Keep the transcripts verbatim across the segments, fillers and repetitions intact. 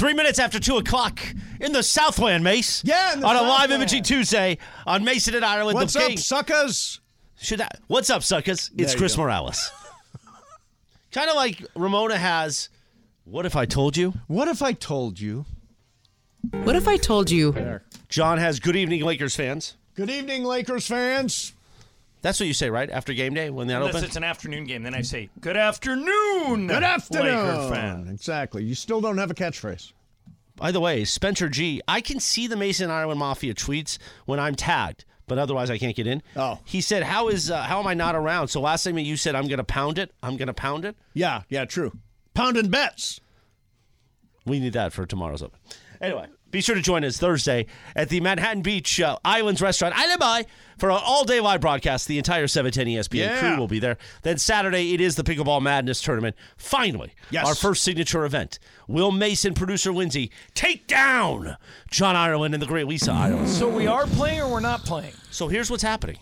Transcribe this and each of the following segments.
Three minutes after two o'clock in the Southland, Mace. Yeah, in the on a Southland. live imaging Tuesday on Mason and Ireland. What's the up, game. suckers? Should I, what's up, suckers? It's There you Chris go. Morales. Kind of like Ramona has. What if I told you? What if I told you? What if I told you? There. John has good evening, Lakers fans. Good evening, Lakers fans. That's what you say, right? After game day when that Unless opens. it's an afternoon game, then I say, good afternoon, Good afternoon. Laker fan. Exactly. You still don't have a catchphrase. By the way, Spencer G, I can see the Mason Ireland Mafia tweets when I'm tagged, but otherwise I can't get in. Oh. He said, "How is uh, how am I not around?" So last time you said, "I'm going to pound it. I'm going to pound it." Yeah, yeah, true. Pounding bets. We need that for tomorrow's open. Anyway, be sure to join us Thursday at the Manhattan Beach uh, Islands Restaurant, Alibi, for an all-day live broadcast. The entire seven ten E S P N Yeah. crew will be there. Then Saturday, it is the Pickleball Madness Tournament. Finally, Yes. our first signature event. Will Mason, producer Lindsay, take down John Ireland and the great Lisa Ireland. So we are playing or we're not playing? So here's what's happening.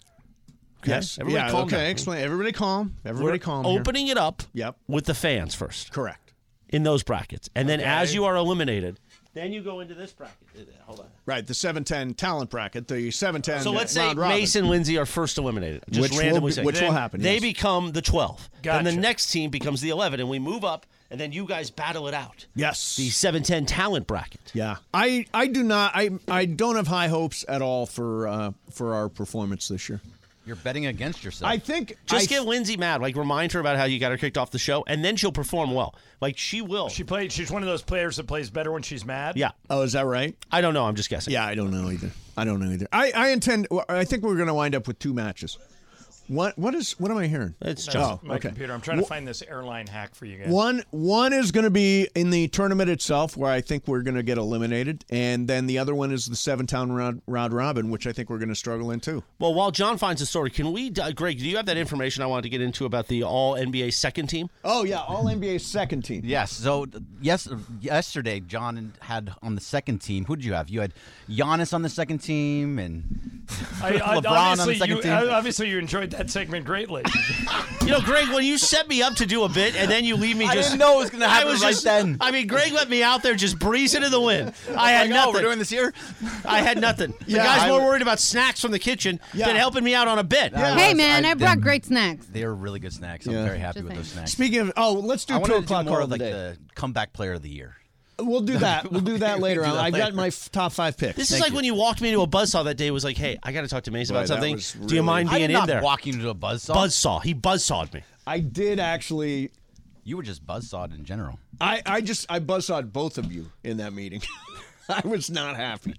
Okay? Yes. Everybody yeah, calm okay, down. explain. Everybody calm. Everybody We're calm. here. opening it up Yep. with the fans first Correct. in those brackets. And then Okay. as you are eliminated, then you go into this bracket. Hold on. Right, the seven ten talent bracket, the seven ten So let's say round robin. Mason and Lindsay are first eliminated. Just Which will randomly be- saying. which will Then happen, They yes. become the twelve. Then the Gotcha. next team becomes the eleven, and we move up, and then you guys battle it out. Yes. The seven ten talent bracket. Yeah, I, I do not I I don't have high hopes at all for uh, for our performance this year. You're betting against yourself. I think Just I, get Lindsay mad. Like, remind her about how you got her kicked off the show, and then she'll perform well. Like, she will. She played. She's one of those players that plays better when she's mad. yeah. Oh, is that right? I don't know. I'm just guessing. Yeah, I don't know either. I don't know either. I, I intend. I think we're going to wind up with two matches. What what is what am I hearing? It's That's just. Oh, my okay. computer. I'm trying to Wh- find this airline hack for you guys. One one is going to be in the tournament itself, where I think we're going to get eliminated, and then the other one is the seven town round, round robin, which I think we're going to struggle in too. Well, while John finds a story, can we, uh, Greg, do you have that information I wanted to get into about the all N B A second team? Oh yeah, all N B A second team. Yes. So yes, yesterday John had on the second team. Who did you have? You had Giannis on the second team and I, I, LeBron on the obviously, second you, team. obviously, you enjoyed that segment greatly. You know, Greg, when you set me up to do a bit and then you leave me I just. didn't know it was going to I happen was right just, then. I mean, Greg let me out there just breezing in the wind. I had Like, oh, nothing. we're doing this here. I had nothing. The Yeah, guy's I more w- worried about snacks from the kitchen Yeah. than helping me out on a bit. Yeah. Hey, was- man, I, I brought did- great snacks. They are really good snacks. I'm Yeah. very happy Just with those saying. snacks. Speaking of, oh, let's do I two wanted to do o'clock more call of of the like day. the comeback player of the year. We'll do that. We'll do that later Do on. that I've got later. my f- top five picks. This is Thank like you. when you walked me into a buzzsaw that day. It was like, hey, I got to talk to Mason Boy, about that something. was Do you really- mind I being did in not there? walk into a buzzsaw. Buzzsaw. He buzzsawed me. I did actually. You were just buzzsawed in general. I, I just I buzzsawed both of you in that meeting. I was not happy.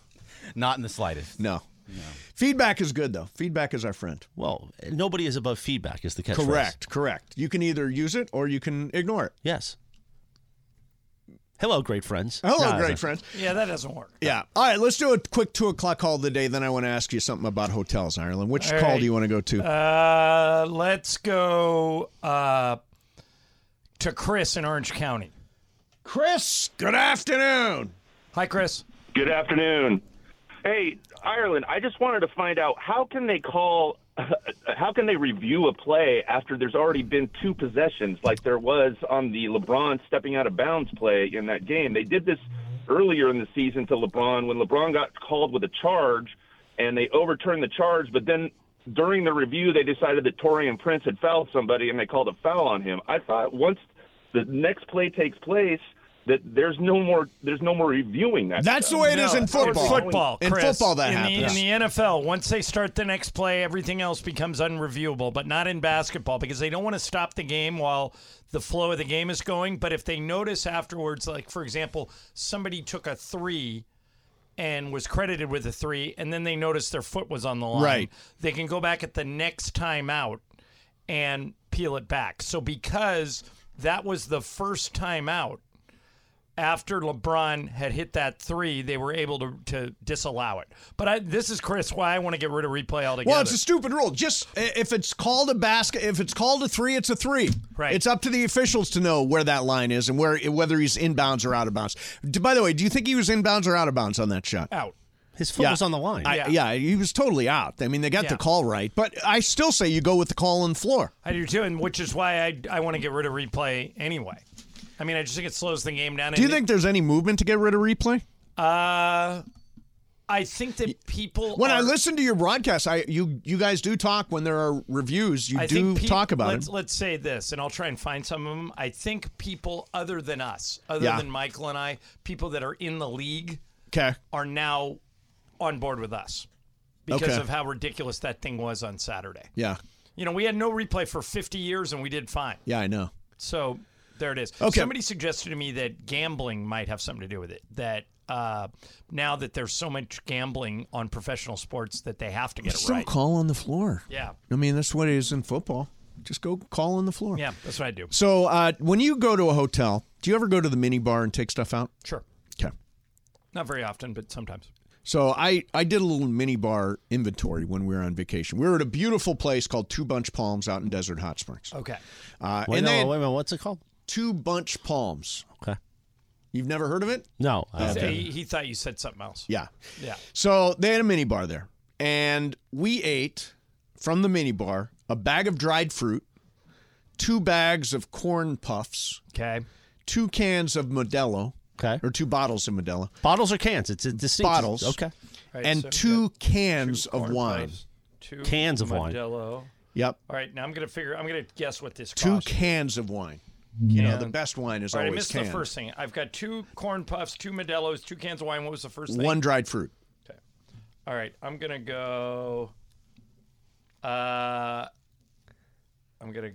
Not in the slightest. No. Feedback is good though. Feedback is our friend. Well, nobody is above feedback is the catchphrase. Correct. Correct. You can either use it or you can ignore it. Yes. Hello, great friends. Hello, No, great no. friends. Yeah, that doesn't work. Yeah. All right. Let's do a quick two o'clock call of the day. Then I want to ask you something about hotels, Ireland. Which All call right. do you want to go to? Uh, let's go uh, to Chris in Orange County. Chris. Good afternoon. Hi, Chris. Good afternoon. Hey, Ireland, I just wanted to find out how can they call, how can they review a play after there's already been two possessions like there was on the LeBron stepping out of bounds play in that game? They did this earlier in the season to LeBron when LeBron got called with a charge and they overturned the charge, but then during the review they decided that Torian Prince had fouled somebody and they called a foul on him. I thought once the next play takes place that there's no more there's no more reviewing that. That's stuff. the way it is No, in football. Football, In Chris. football, that in happens. The, in the N F L, once they start the next play, everything else becomes unreviewable, but not in basketball because they don't want to stop the game while the flow of the game is going. But if they notice afterwards, like, for example, somebody took a three and was credited with a three, and then they noticed their foot was on the line, Right. they can go back at the next time out and peel it back. So because that was the first time out, after LeBron had hit that three, they were able to, to disallow it. But I, this is, Chris, why I want to get rid of replay altogether. Well, it's a stupid rule. Just if it's called a basket, if it's called a three, it's a three. Right. It's up to the officials to know where that line is and where whether he's inbounds or out of bounds. D- By the way, do you think he was inbounds or out of bounds on that shot? out. His foot was on the line. I- Yeah. yeah, he was totally out. I mean, they got Yeah. the call right, but I still say you go with the call on the floor. I do too, and which is why I, I want to get rid of replay anyway. I mean, I just think it slows the game down. Do you And think there's any movement to get rid of replay? Uh, I think that people. When are, I listen to your broadcast, I you you guys do talk when there are reviews. You I do think peop- talk about let's, it. Let's say this, and I'll try and find some of them. I think people other than us, other Yeah. than Michael and I, people that are in the league Okay. are now on board with us because Okay. of how ridiculous that thing was on Saturday. Yeah. You know, we had no replay for fifty years and we did fine. Yeah, I know. So there it is. Okay. Somebody suggested to me that gambling might have something to do with it. That uh, now that there's so much gambling on professional sports that they have to get it Still right. call on the floor. Yeah. I mean, that's what it is in football. Just go call on the floor. Yeah, that's what I do. So uh, when you go to a hotel, do you ever go to the mini bar and take stuff out? Sure. Okay. Not very often, but sometimes. So I, I did a little mini bar inventory when we were on vacation. We were at a beautiful place called Two Bunch Palms out in Desert Hot Springs. Okay. Uh, Wait, and no, then wait a minute. What's it called? Two Bunch Palms. Okay. You've never heard of it? No. I He- haven't. He, he thought you said something else. Yeah. Yeah. So they had a mini bar there, and we ate from the mini bar a bag of dried fruit, two bags of corn puffs, Okay. two cans of Modelo, Okay. or two bottles of Modelo, Bottles or cans? It's a distinct. Bottles. Okay. All right, and so we two got cans two of corn wine. puffs, Two Cans of wine. Modelo. Yep. All right, now I'm gonna figure. I'm gonna guess what this Two costs. cans of wine. You know, the Can- best wine is All right, I always missed canned. the first thing. I've got two corn puffs, two Modelos, two cans of wine. What was the first thing? One dried fruit. Okay. All right, I'm gonna go. Uh, I'm gonna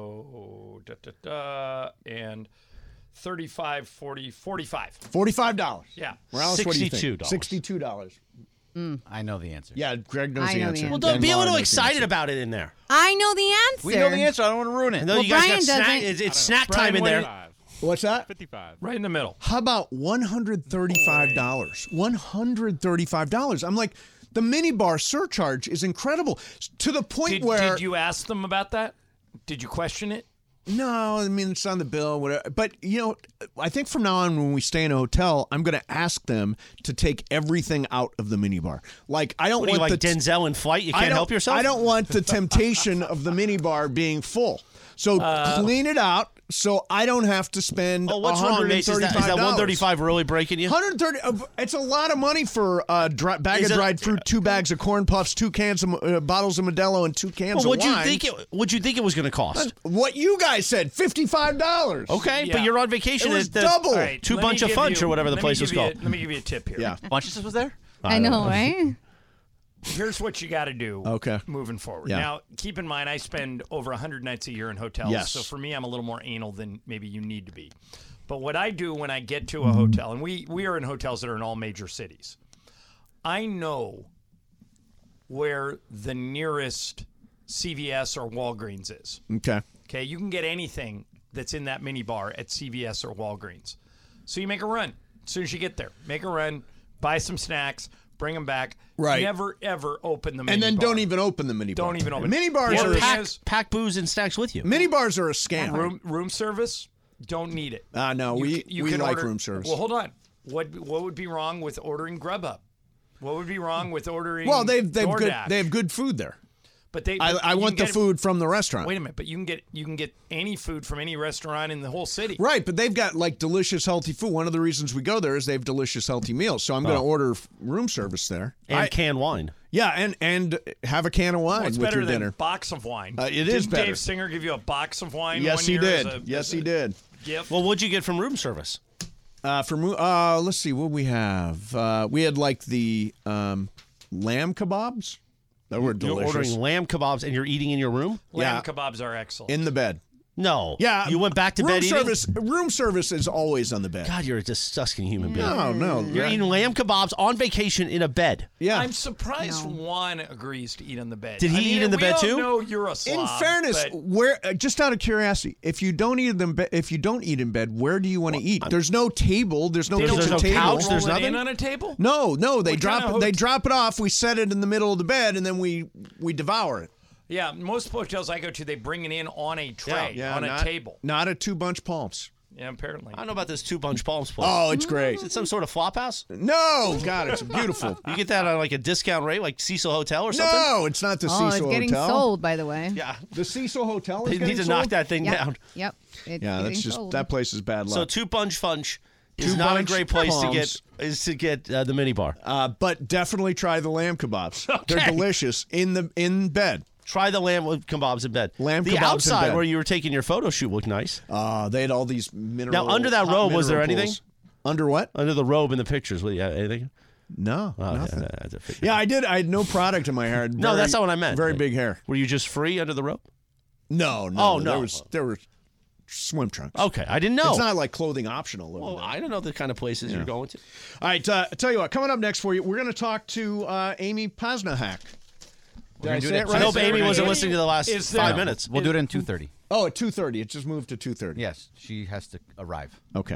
go da da da and thirty-five, forty, forty-five. Forty-five dollars. Yeah. Morales, what do you think? sixty-two dollars. Sixty-two dollars. I know the answer. Yeah, Greg knows I the know the answer. answer. Well, And don't be a Lauren little knows the excited answer. about it in there. I know the answer. We know the answer. I don't want to ruin I it. know Well, you guys Brian got snack. doesn't- It's, it's snack Brian, time in what there. do What's that? fifty-five. Right in the middle. How about one hundred thirty-five dollars? one hundred thirty-five dollars. I'm like, the minibar surcharge is incredible to the point Did, where. did you ask them about that? Did you question it? No, I mean, it's on the bill, whatever. But, you know, I think from now on when we stay in a hotel, I'm going to ask them to take everything out of the minibar. Like, I don't What are you want like the. Denzel in Flight? You I can't don't- help yourself. I don't want the temptation of the minibar being full. So clean it out so I don't have to spend Oh, what's wrong, Mace? Is that, is that one thirty-five really breaking you? one hundred thirty. Uh, it's a lot of money for a dry, bag Is of it- dried fruit, two bags of corn puffs, two cans of uh, bottles of Modelo, and two cans Well, of what'd you wine. think it? What'd you think it was going to cost? What you guys said, fifty-five dollars. Okay, Yeah. but you're on vacation It was at the double. All right, Two let me Bunch of give Funch you- or whatever the let me place was give you a- called. let me give you a tip here. Yeah. Bunches was there? I know, right? Here's what you got to do. Okay. Moving forward. Yeah. Now, keep in mind, I spend over one hundred nights a year in hotels. Yes. So for me, I'm a little more anal than maybe you need to be. But what I do when I get to a hotel, and we we are in hotels that are in all major cities, I know where the nearest C V S or Walgreens is. Okay. Okay, you can get anything that's in that mini bar at C V S or Walgreens. So you make a run as soon as you get there. Make a run, buy some snacks, bring them back. Right. Never ever open the mini And then bar. don't even open the minibar. Don't even open it. Mini bars The are other a, thing pack, is- pack booze and snacks with you. mini bars are a scam. room room service. Don't need it. Ah, no, You we c- you we can like order- room service. Well, hold on. What what would be wrong with ordering Grubhub? What would be wrong with ordering? Well, they've they've good DoorDash? they have good food there. But they. I, but I you want can the get- food from the restaurant. Wait a minute, but you can get you can get any food from any restaurant in the whole city. Right, but they've got like delicious, healthy food. One of the reasons we go there is they have delicious, healthy meals. So I'm going to Oh. order f- room service there. And I- canned wine. yeah, and and have a can of wine Well, it's with better your than dinner. a box of wine. Uh, it Didn't is better. Dave Singer give you a box of wine? Yes, one he year did. as a- yes, as he a did. Gift. Well, what'd you get from room service? Uh, for mo- uh, let's see what we have. Uh, we had like the um, lamb kebabs. That were You're delicious. ordering lamb kebabs and you're eating in your room? lamb yeah. kebabs are excellent. in the bed. No. Yeah, You went back to room bed eating? service. Room service is always on the bed. God, you're a disgusting human being. No, no, You're yeah. eating lamb kebabs on vacation in a bed. Yeah. I'm surprised Juan agrees to eat on the bed. Did he I mean, eat in the we bed all too? know you're a slob. In fairness, but where uh, just out of curiosity, if you don't eat in bed, if you don't eat in bed, where do you want to eat? There's no table. There's no There's- kitchen there's no table. couch, there's roll it nothing? in on a table. No, no, they What drop kind it. of They hot- drop it off. We set it in the middle of the bed, and then we we devour it. Yeah, most hotels I go to, they bring it in on a tray, Yeah, on a not, table. Not at Two Bunch Palms. Yeah, apparently. I don't know about this Two Punch Palms place. Oh, it's great. Is it some sort of flop house? No, God, it's beautiful. You get that on like a discount rate, like Cecil Hotel or something? No, it's not the Oh, Cecil it's getting Hotel. sold, by the way. Yeah. The Cecil Hotel is They getting need to sold? knock that thing Yep. down. Yep. It's Yeah, that's getting just sold. that place is bad luck. So Two Punch Funch is Two not a Punch great place to get Palms. is to get uh, the mini bar. uh, but definitely try the lamb kebabs. They're Okay. delicious in the in bed. Try the lamb with kebabs in bed. Lamb the kebabs in outside bed. where you were taking your photo shoot looked nice. Uh, they had all these mineral. Now, under that hot robe, was there mineral anything? pools. Under what? Under the robe in the pictures, was yeah, anything? No, Oh, nothing. yeah, I had to figure Yeah, it out. I did. I had no product in my hair. I had No, very- that's not what I meant. Very Like, big hair. Were you just free under the robe? No, no. Oh, no. There was there were swim trunks. Okay, I didn't know. It's not like clothing optional. over Well, there. I don't know the kind of places you're going to. All right, uh, I tell you what. Coming up next for you, we're going to talk to uh, Amy Posnahak. Did I gonna do say it it at I right? hope Amy wasn't Amy, listening to the last is there- five No. minutes. We'll do it in two thirty. Oh, at two thirty. It just moved to two thirty. Yes, she has to arrive. Okay.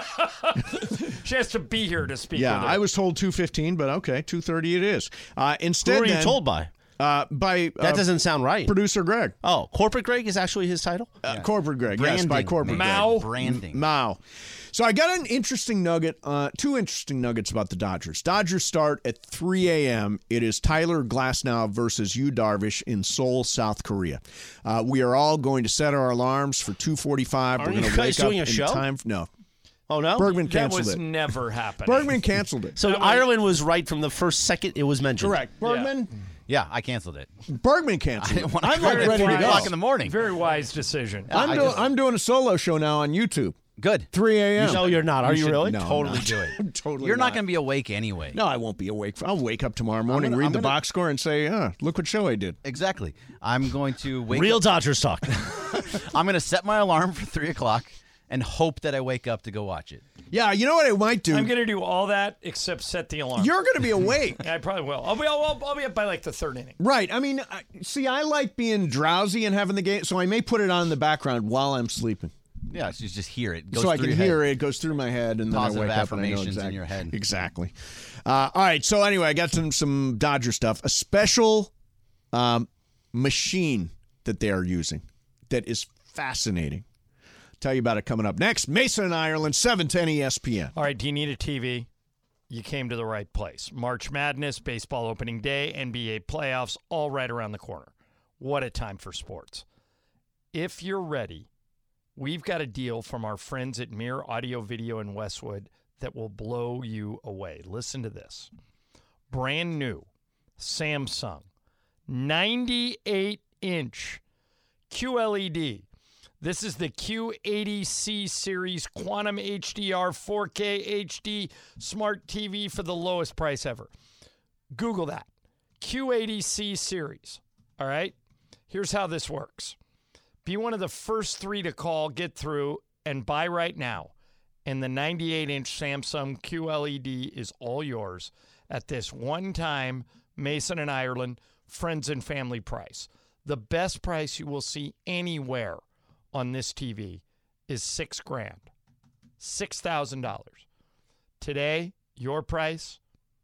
She has to be here to speak Yeah, with her. I was told two fifteen, but okay, two thirty it is. Uh, Who instead, were you then, told by? Uh, by uh, That doesn't sound right. producer Greg. Oh, Corporate Greg is actually his title? Uh, Corporate Greg. Yes, Branding. by Corporate maybe. Greg. Mao. Branding. Mao. So I got an interesting nugget, uh, two interesting nuggets about the Dodgers. Dodgers start at three a.m. It is Tyler Glasnow versus Yu Darvish in Seoul, South Korea. Uh, we are all going to set our alarms for two forty-five. Aren't We're going you to guys wake up doing a in show? time. No, Oh, no? Bergman that canceled was it. never happening. Bergman canceled it. So Ireland was right from the first second it was mentioned. Correct. Bergman. Yeah, I canceled it. Bergman canceled it. When I I'm like heard it ready at to three go. o'clock in the morning. Very wise decision. I'm, I doing, just- I'm doing a solo show now on YouTube. Good. three a.m. No, you're not. Are you, should really? No, I'm Totally not. do it. I'm totally You're not not. going to be awake anyway. No, I won't be awake. I'll wake up tomorrow morning, gonna- read I'm the gonna- box score, and say, "Ah, look what show I did." Exactly. I'm going to wake Real up. Dodgers talk. I'm going to set my alarm for three o'clock and hope that I wake up to go watch it. Yeah, you know what I might do? I'm going to do all that except set the alarm. You're going to be awake. Yeah, I probably will. I'll be, I'll, I'll be up by like the third inning. Right. I mean, I- see, I like being drowsy and having the game, so I may put it on in the background while I'm sleeping. Yeah, so you just hear it. Goes so I through can your hear head. it. It goes through my head, and then Positive I wake up and I know affirmations in exactly. your head. Exactly. Uh, all right. So anyway, I got some some Dodger stuff. A special um, machine that they are using that is fascinating. Tell you about it coming up next. Mason and Ireland, seven ten E S P N. All right, do you need a T V? You came to the right place. March Madness, baseball opening day, N B A playoffs, all right around the corner. What a time for sports. If you're ready, we've got a deal from our friends at Mirror Audio Video in Westwood that will blow you away. Listen to this. Brand new Samsung ninety-eight inch Q L E D. This is the Q eighty C series Quantum H D R four K H D smart T V for the lowest price ever. Google that. Q eighty C series. All right? Here's how this works. Be one of the first three to call, get through, and buy right now. And the ninety-eight inch Samsung Q L E D is all yours at this one-time Mason and Ireland friends and family price. The best price you will see anywhere on this T V is six grand, six thousand dollars. Today, your price,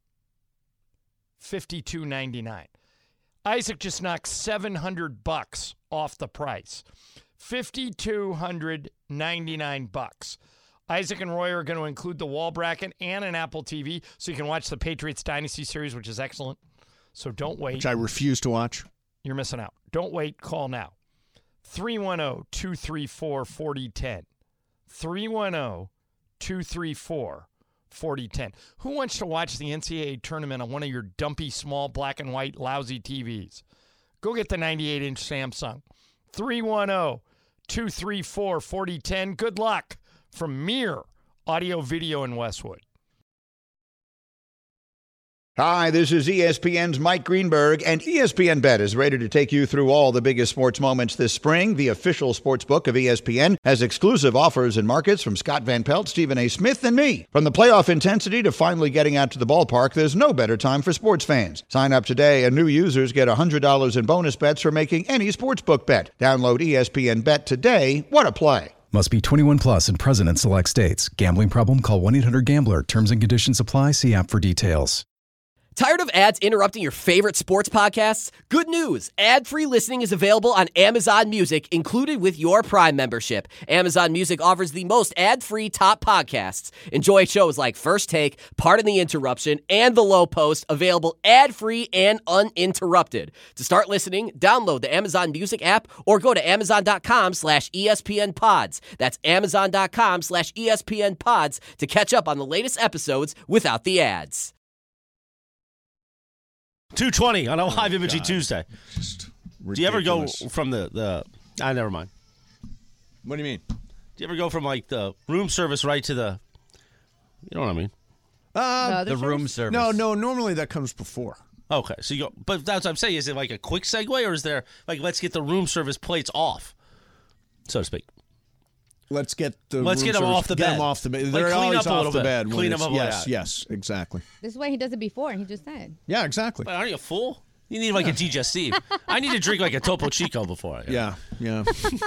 fifty-two ninety-nine. Isaac just knocked seven hundred bucks off the price, fifty-two ninety-nine bucks. Isaac and Roy are going to include the wall bracket and an Apple T V, so you can watch the Patriots Dynasty series, which is excellent. So don't wait. Which I refuse to watch. You're missing out. Don't wait. Call now. three one zero, two three four, four zero one zero. three one zero, two three four, four zero one zero. Who wants to watch the N C double A tournament on one of your dumpy, small, black and white, lousy T Vs? Go get the ninety-eight inch Samsung. three one zero, two three four, four zero one zero. Good luck from Mirror Audio Video in Westwood. Hi, this is E S P N's Mike Greenberg, and E S P N Bet is ready to take you through all the biggest sports moments this spring. The official sports book of E S P N has exclusive offers and markets from Scott Van Pelt, Stephen A. Smith, and me. From the playoff intensity to finally getting out to the ballpark, there's no better time for sports fans. Sign up today, and new users get one hundred dollars in bonus bets for making any sportsbook bet. Download E S P N Bet today. What a play. Must be twenty-one plus and present in select states. Gambling problem? Call one eight hundred gambler. Terms and conditions apply. See app for details. Tired of ads interrupting your favorite sports podcasts? Good news! Ad-free listening is available on Amazon Music, included with your Prime membership. Amazon Music offers the most ad-free top podcasts. Enjoy shows like First Take, Pardon the Interruption, and The Low Post, available ad-free and uninterrupted. To start listening, download the Amazon Music app or go to amazon.com slash ESPN pods. That's amazon.com slash ESPN pods to catch up on the latest episodes without the ads. two twenty on a live imaging God. Tuesday. Just Do you ever go ridiculous. from the, the ah, never mind. What do you mean? Do you ever go from like the room service right to the, you know what I mean? Uh, The room service. no, no. Normally that comes before. Okay, so you go, but that's what I'm saying. Is it like a quick segue or is there like, let's get the room service plates off, so to speak? Let's get the Let's room get 'em service- off the get 'em bed. off the bed. Like, They're clean always up a off little the bit. bed. when Clean it's- up a little Yes, bit. yes, exactly. This is why he does it before. He just said. Yeah, exactly. But aren't you full? You need like a digestive. I need to drink like a Topo Chico before. I Yeah, yeah.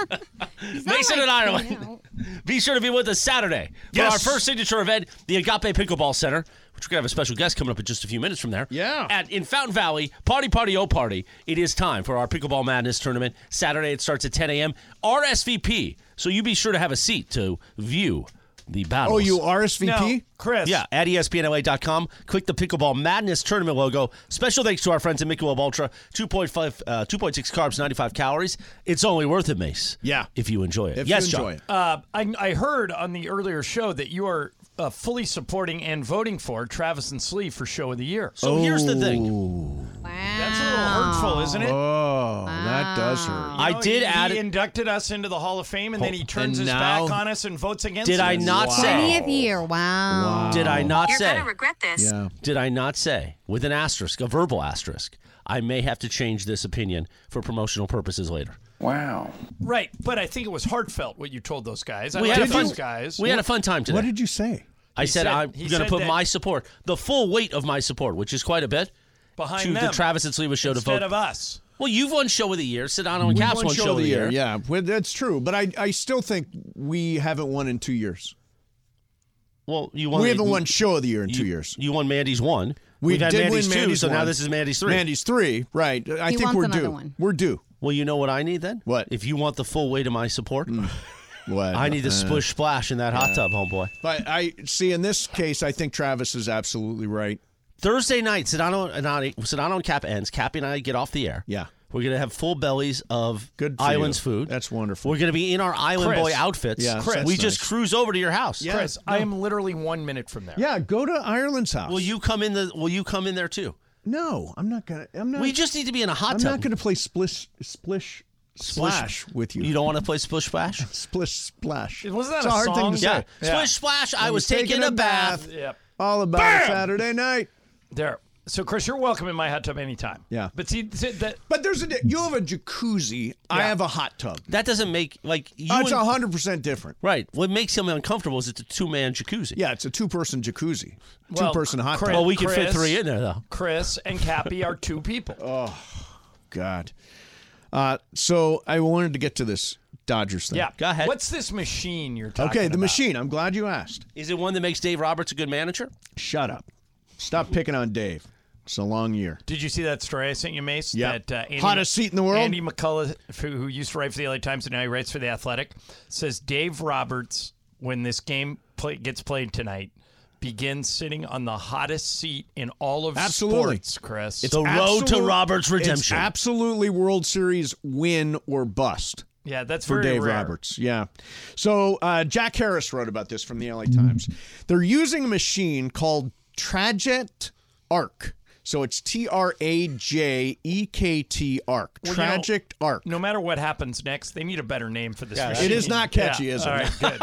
Mason and Ireland. Be sure to be with us Saturday for Yes. our first signature event, the Agape Pickleball Center, which we're going to have a special guest coming up in just a few minutes from there. Yeah. At in Fountain Valley, Party Party Oh Party. It is time for our Pickleball Madness tournament. Saturday, it starts at ten a.m. R S V P, so you be sure to have a seat to view the battles. Oh, you R S V P? No, Chris. Yeah, at E S P N L A dot com. Click the Pickleball Madness Tournament logo. Special thanks to our friends at Michelob Ultra. two point five, uh, two point six carbs, ninety-five calories. It's only worth it, Mace. Yeah. If you enjoy it. If yes, you enjoy John. it. Uh, I, I heard on the earlier show that you are uh, fully supporting and voting for Travis and Slee for Show of the Year. So here's the thing. Wow. That's a little hurtful, isn't it? Oh, that does hurt. I You know, did he, add he it. inducted us into the Hall of Fame, and then he turns and his now- back on us and votes against Did us. I not say? twentieth year. Wow. Did I not You're say? gonna regret this. Yeah. Did I not say with an asterisk, a verbal asterisk? I may have to change this opinion for promotional purposes later. Right, but I think it was heartfelt what you told those guys. I We like had a fun those guys. We had a fun time today. What did you say? I He said, said- I'm he going to said put that- my support, the full weight of my support, which is quite a bit, behind to them the Travis and Sleva show to instead vote. of us. Well, you've won show of the year. Sedano and We Caps won won show of the year. Yeah, well, that's true. But I, I still think we haven't won in two years. Well, you won. we the- haven't won show of the year in you, two years. You won Mandy's one. We We've had did Mandy's win two, Mandy's so now one. this is Mandy's three. Mandy's three, right? I He think wants we're another due. one. We're due. Well, you know what I need then? What? If you want the full weight of my support, What? I need the Uh, splish splash in that hot tub, homeboy. But I see in this case, I think Travis is absolutely right. Thursday night, Sedano and I, Sedano and Cap ends. Cappy and I get off the air. Yeah. We're going to have full bellies of Good for Islands you. food. That's wonderful. We're going to be in our Island Chris. Boy outfits. Yeah, Chris. that's We just nice. cruise over to your house. Yeah. Chris, I am literally one minute from there. Yeah, go to Ireland's house. Will you come in the? Will you come in there too? No, I'm not gonna. I'm not. We just need to be in a hot I'm tub. not gonna play splish, splish, splash with you. You don't want to play splish splash? Splish, splash. Wasn't that it's a a hard song? thing to Yeah. say. Yeah. Splish splash. I I was taking a bath. Yep. All about Bam! Saturday night. There. So, Chris, you're welcome in my hot tub anytime. Yeah. But see, see that But there's a. di- You have a jacuzzi. I Yeah. have a hot tub. That doesn't make like you. Oh, it's and- hundred percent different. right. What makes him uncomfortable is it's a two man jacuzzi. Yeah, it's a two-person jacuzzi, Well, two-person hot Chris- tub. Well, we can fit Chris- three in there though. Chris and Cappy are two people. Oh, God. Uh, so I wanted to get to this Dodgers thing. Yeah. Go ahead. What's this machine you're talking Okay, about? the machine. I'm glad you asked. Is it one that makes Dave Roberts a good manager? Shut up. Stop picking on Dave. It's a long year. Did you see that story I sent you, Mace? Yep. That, uh, Andy, Hottest seat in the world? Andy McCullough, who who used to write for the L A Times and now he writes for the Athletic, says Dave Roberts, when this game play, gets played tonight, begins sitting on the hottest seat in all of Absolutely. sports, Chris. The road to Absolute- Roberts' It's redemption. absolutely World Series win or bust. yeah, that's For very Dave rare. Roberts, yeah. So uh, Jack Harris wrote about this from the L A Times. They're using a machine called Trajet Arc. So it's T R A J E K T Arc. Well, you know, Tragic Arc. No matter what happens next, they need a better name for this Yeah, machine. It is not catchy, Yeah. is it? All right, good.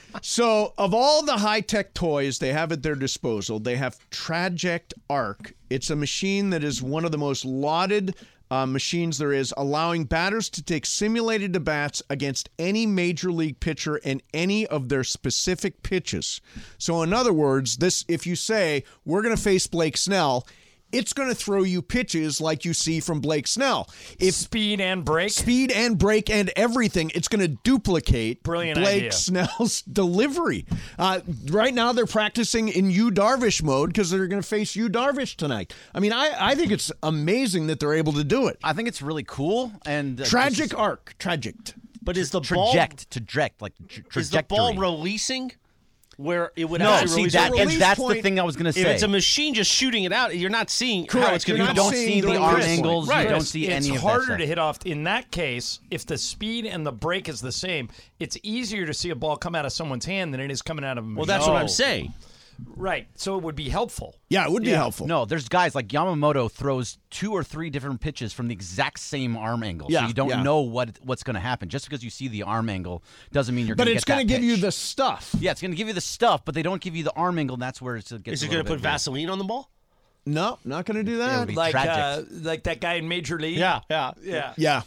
So, of all the high-tech toys they have at their disposal, they have Traject Arc. It's a machine that is one of the most lauded uh, machines there is, allowing batters to take simulated at-bats against any major league pitcher and any of their specific pitches. So, in other words, this if you say, we're going to face Blake Snell, it's going to throw you pitches like you see from Blake Snell. If speed and break, speed and break and everything, it's going to duplicate Brilliant Blake idea. Snell's delivery. Uh, right now, they're practicing in Yu Darvish mode because they're going to face Yu Darvish tonight. I mean, I, I think it's amazing that they're able to do it. I think it's really cool and uh, tragic just- arc, tragic. But is the ball Traject, traject, like tra- trajectory. is the ball releasing? Where it would No, actually see release that, it? and that's the thing I was going to say. If it's a machine just shooting it out, you're not seeing Correct. how it's going You're to not go. don't seeing see the the arm release point. angles. Right. You don't It's- see it's any of harder that stuff. to hit off. In that case, if the speed and the break is the same, it's easier to see a ball come out of someone's hand than it is coming out of a machine. Well, that's what I'm saying. Right. So it would be helpful. Yeah, it would be helpful. No, there's guys like Yamamoto throws two or three different pitches from the exact same arm angle. Yeah, so you don't yeah. know what what's going to happen. Just because you see the arm angle doesn't mean you're But going to it's get going that to give you pitch. the stuff. Yeah, it's going to give you the stuff, but they don't give you the arm angle, and that's where it's, it gets Is it going to put Vaseline on the ball? No, not going to do It that. would be Like tragic. uh, like that guy in Major League. Yeah, yeah. Yeah. Yeah.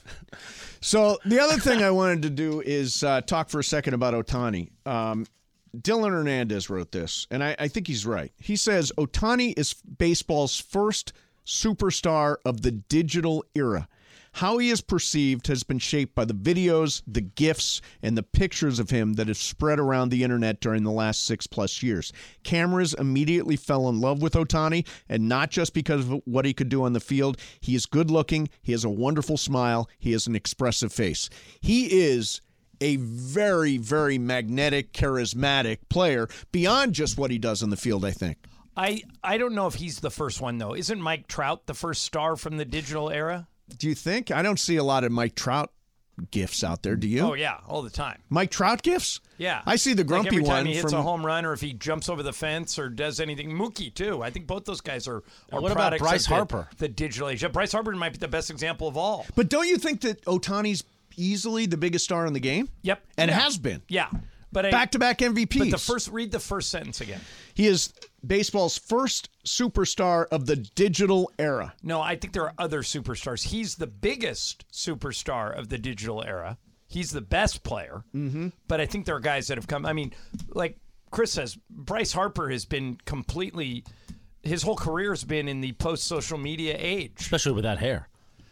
So the other thing I wanted to do is uh, talk for a second about Ohtani. Um, Dylan Hernandez wrote this, and I, I think he's right. He says Ohtani is baseball's first superstar of the digital era. How he is perceived has been shaped by the videos, the GIFs, and the pictures of him that have spread around the internet during the last six plus years. Cameras immediately fell in love with Ohtani, and not just because of what he could do on the field. He is good looking. He has a wonderful smile. He has an expressive face. He is a very, very magnetic, charismatic player beyond just what he does on the field, I think. I, I don't know if he's the first one, though. Isn't Mike Trout the first star from the digital era? Do you think? I don't see a lot of Mike Trout gifts out there. Do you? Oh, yeah, all the time. Mike Trout gifts? Yeah. I see the grumpy like every time one he hits from a home run or if he jumps over the fence or does anything. Mookie, too. I think both those guys are, are what about products Bryce of the- Harper? The digital age. Yeah, Bryce Harper might be the best example of all. But don't you think that Ohtani's easily the biggest star in the game? Yep. And Yeah. has been. Yeah. But I- Back-to-back M V Ps. But the first, read the first sentence again. He is baseball's first superstar of the digital era. No, I think there are other superstars. He's the biggest superstar of the digital era. He's the best player. Mm-hmm. But I think there are guys that have come. I mean, like Chris says, Bryce Harper has been completely. His whole career has been in the post-social media age. Especially with that hair.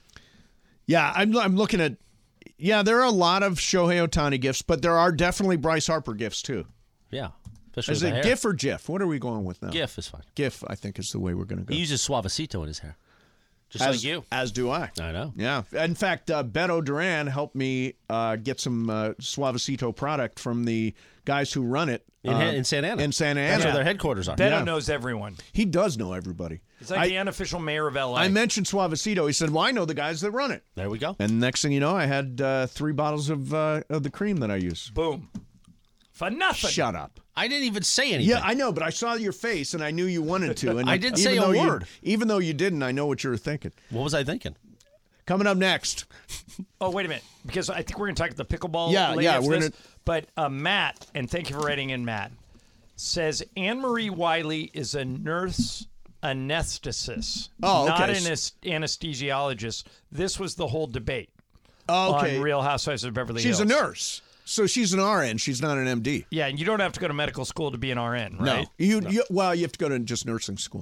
Yeah, I'm, I'm looking at. Yeah, there are a lot of Shohei Ohtani gifts, but there are definitely Bryce Harper gifts too. Yeah. Especially Is with it the hair. GIF or GIF? What are we going with now? GIF is fine. GIF, I think, is the way we're going to go. He uses Suavecito in his hair. Just as, like you. As do I. I know. Yeah. In fact, uh, Beto Duran helped me uh, get some uh, Suavecito product from the guys who run it. In, uh, in Santa Ana. In Santa Ana. That's where their headquarters are. Beto Yeah. knows everyone. He does know everybody. He's like I, the unofficial mayor of L A. I mentioned Suavecito. He said, well, I know the guys that run it. There we go. And next thing you know, I had uh, three bottles of, uh, of the cream that I use. Boom. For nothing. Shut up. I didn't even say anything. Yeah, I know, but I saw your face and I knew you wanted to. And I didn't even say a though you- word. Even though you didn't, I know what you were thinking. What was I thinking? Coming up next. Oh, wait a minute. Because I think we're going to talk the pickleball Yeah, later yeah, after we're this. gonna- But uh, Matt, and thank you for writing in, Matt, says Anne-Marie Wiley is a nurse anesthetist, Oh, okay. not an anes- anesthesiologist. This was the whole debate Oh, okay. on Real Housewives of Beverly She's Hills. a nurse. So she's an R N. She's not an M D. Yeah, and you don't have to go to medical school to be an R N, right? No. You, you well, you have to go to just nursing school.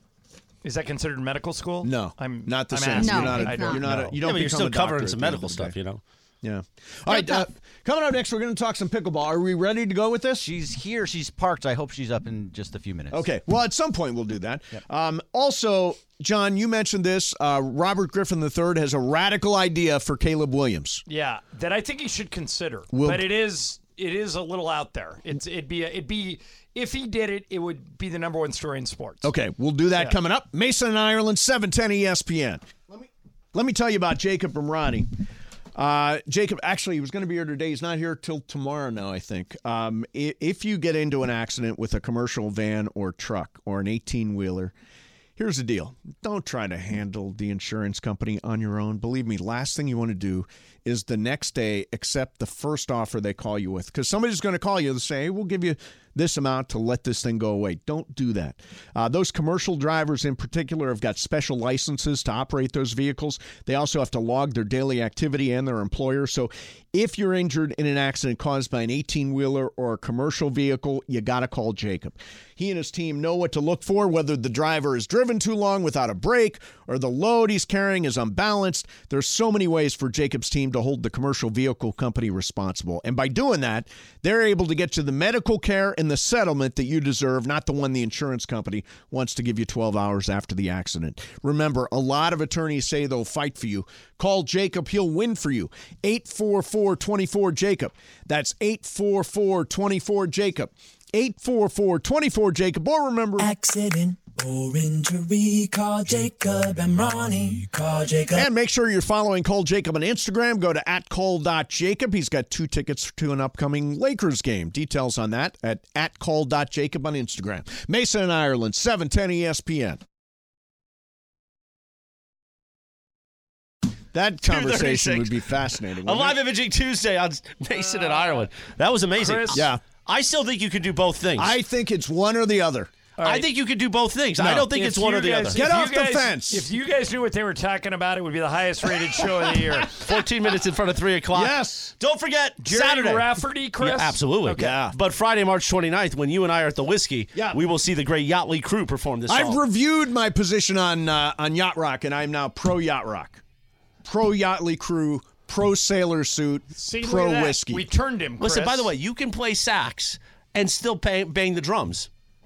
Is that considered medical school? No, I'm not the I'm same. asking. No, you're not. A, it's you're not. not. A, you don't. Yeah, but you're become still a doctor covering at some the end medical of the day. stuff, you know? Yeah. All right. Uh, coming up next, we're going to talk some pickleball. Are we ready to go with this? She's here. She's parked. I hope she's up in just a few minutes. Okay. Well, at some point we'll do that. Um, also, John, you mentioned this. Uh, Robert Griffin the third has a radical idea for Caleb Williams. Yeah, that I think he should consider. Will- but it is it is a little out there. It's it'd be a, it'd be if he did it, it would be the number one story in sports. Okay, we'll do that Yeah. coming up. Mason and Ireland, seven ten E S P N. Let me let me tell you about Jacob Imrani. Uh, Jacob, actually, he was going to be here today. He's not here till tomorrow now, I think. Um, i- if you get into an accident with a commercial van or truck or an eighteen-wheeler, here's the deal. Don't try to handle the insurance company on your own. Believe me, last thing you want to do is the next day accept the first offer they call you with. Because somebody's going to call you and say, hey, we'll give you this amount to let this thing go away. Don't do that. Uh, those commercial drivers in particular have got special licenses to operate those vehicles. They also have to log their daily activity and their employer. So if you're injured in an accident caused by an eighteen-wheeler or a commercial vehicle, you got to call Jacob. He and his team know what to look for, whether the driver is driven too long without a brake or the load he's carrying is unbalanced. There's so many ways for Jacob's team to hold the commercial vehicle company responsible. And by doing that, they're able to get you the medical care and the settlement that you deserve, not the one the insurance company wants to give you twelve hours after the accident. Remember, a lot of attorneys say they'll fight for you. Call Jacob. He'll win for you. eight four four, two four, Jacob. That's eight four four, two four, Jacob. eight four four, two four, Jacob. Or remember... Accident or injury, call Jacob and Ronnie. Call Jacob. And make sure you're following Call Jacob on Instagram. Go to at call dot jacob. He's got two tickets to an upcoming Lakers game. Details on that at at call dot jacob on Instagram. Mason and Ireland, seven ten E S P N. That conversation would be fascinating. A live imaging Tuesday on Mason and Ireland. That was amazing. Chris? Yeah. I still think you could do both things. I think it's one or the other. I think you could do both things. I don't think If it's one you or the guys- other. Get if off you the guys- fence. If you guys knew what they were talking about, it would be the highest rated show of the year. fourteen minutes in front of three o'clock. Yes. Don't forget, Jerry Saturday. Rafferty, Chris? Yeah, absolutely. Okay. Yeah. But Friday, March twenty-ninth, when you and I are at the Whiskey, Yeah. we will see the great Yachtly crew perform this I've song. reviewed my position on uh, on Yacht Rock, and I'm now pro Yacht Rock, pro Yachtly crew, pro sailor suit, See, look pro at that. whiskey. We turned him, Chris. Listen, by the way, you can play sax and still pay, bang the drums.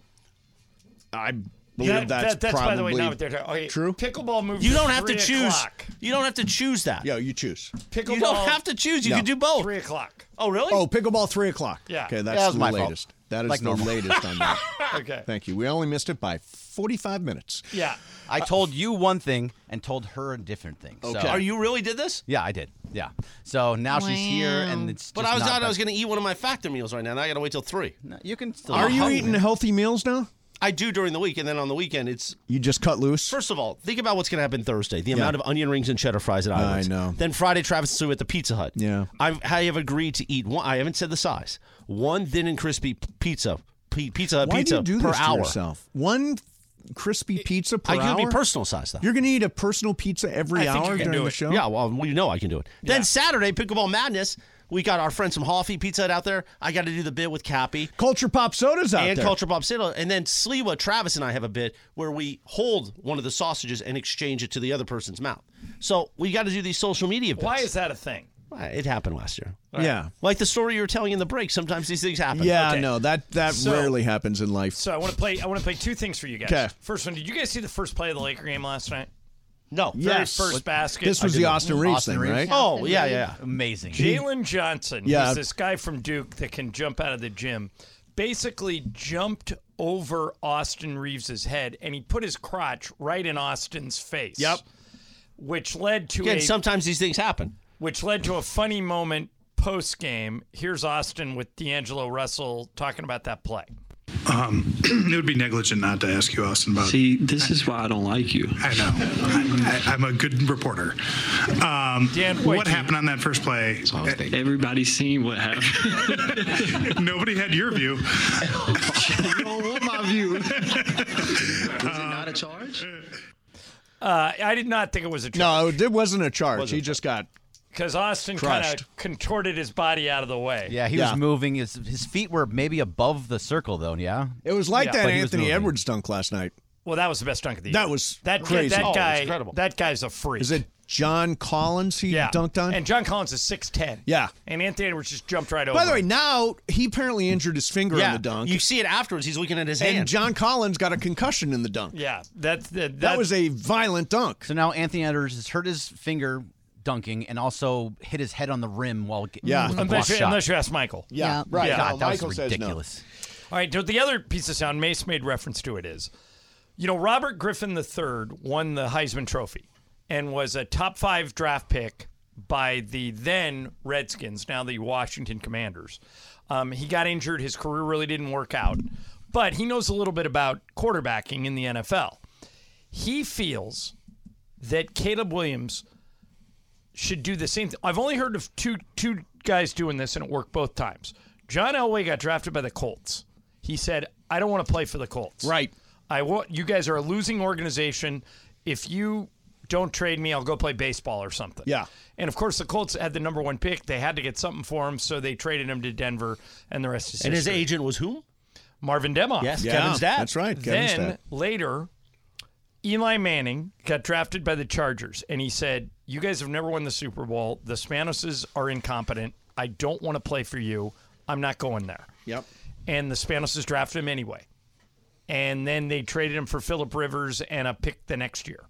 I believe That- that's that- that's probably by the way not what they're talking. Okay, true. Pickleball moves. You at don't have to three choose. o'clock. You don't have to choose that. Yeah, you choose. Pickleball. You don't have to choose. You No. can do both. Three o'clock. Oh, really? Oh, pickleball, three o'clock. Yeah. Okay, that's Yeah, that was the my fault. latest. That is Like the normal. latest on that. Okay. Thank you. We only missed it by forty-five minutes. Yeah. I told you one thing and told her a different thing. So, Okay. Are you really did this? Yeah, I did. Yeah. So now she's here, and it's. But just I was not out. I that- was going to eat one of my Factor meals right now. And I got to wait till three. No, you can still. Are you hungry. eating healthy meals now? I do during the week, and then on the weekend, it's You just cut loose? first of all, think about what's going to happen Thursday. The amount of onion rings and cheddar fries at I Islands. know. Then Friday, Travis and Sue at the Pizza Hut. Yeah. I've, I have agreed to eat one. I haven't said the size. One thin and crispy p- pizza, P- Pizza Hut Why pizza do you do per this to hour. yourself? One crispy pizza per I can hour? be personal size though. You're going to eat a personal pizza every I think hour you can during do the it. show? Yeah, well, you know I can do it. Then Yeah. Saturday, Pickleball Madness. We got our friends from Hoffy Pizza Hut out there. I got to do the bit with Cappy. Culture Pop Soda's out and there. Culture Bob Siddle. And then Sliwa, Travis, and I have a bit where we hold one of the sausages and exchange it to the other person's mouth. So we got to do these social media bits. Why is that a thing? It happened last year. Yeah. Like the story you were telling in the break. Sometimes these things happen. Yeah, Okay. no, that, that So- rarely happens in life. So I want to play. I want to play two things for you guys. 'Kay. First one. Did you guys see the first play of the Laker game last night? No. Very Yes. first basket. This was did the not. Austin Reeves Austin thing, Reeves. right? Oh, yeah, yeah, yeah. Amazing. Jalen Johnson, Yeah. he's this guy from Duke that can jump out of the gym, basically jumped over Austin Reeves' head, and he put his crotch right in Austin's face. Yep. Which led to Again, a sometimes these things happen. which led to a funny moment post game. Here's Austin with D'Angelo Russell talking about that play. Um, it would be negligent not to ask you, Austin, about. See, this is why I don't like you. I know. I, I, I'm a good reporter. Um, Dan, wait, what you- happened on that first play? Everybody's seen what happened. Nobody had your view. You don't want my view. Was it not a charge? Uh, I did not think it was a charge. No, it wasn't a charge. He just got Because Austin kind Crushed. of contorted his body out of the way. Yeah, he Yeah. was moving. His his feet were maybe above the circle, though. Yeah. It was like Yeah. that But he was Anthony moving. Edwards dunk last night. Well, that was the best dunk of the year. That was that crazy. That Oh, it's guy, incredible. that guy's a freak. Is it John Collins he yeah. dunked on? And John Collins is six ten. Yeah. And Anthony Edwards just jumped right over. By the way, him. now he apparently injured his finger Yeah. on the dunk. You see it afterwards. He's looking at his and hand. John Collins got a concussion in the dunk. yeah, that's that, That that was a violent dunk. So now Anthony Edwards has hurt his finger dunking and also hit his head on the rim while getting Yeah. with a block unless, you, shot. unless you ask Michael. Yeah, Yeah. right. Yeah. No, God, that Michael was says no. ridiculous. All right, so the other piece of sound Mace made reference to it is, you know, Robert Griffin the third won the Heisman Trophy and was a top five draft pick by the then Redskins, now the Washington Commanders. Um, he got injured. His career really didn't work out, but he knows a little bit about quarterbacking in the N F L. He feels that Caleb Williams should do the same thing. I've only heard of two two guys doing this, and it worked both times. John Elway got drafted by the Colts. He said, I don't want to play for the Colts. Right. I want you guys are a losing organization. If you don't trade me, I'll go play baseball or something. Yeah. And of course, the Colts had the number one pick. They had to get something for him, so they traded him to Denver, and the rest is And his history. agent was who? Marvin Demoff. Yes, Yeah, Kevin's dad. That's right. Kevin's Then dad. later, Eli Manning got drafted by the Chargers, and he said, you guys have never won the Super Bowl. The Spanoses are incompetent. I don't want to play for you. I'm not going there. Yep. And the Spanoses drafted him anyway. And then they traded him for Phillip Rivers and a pick the next year.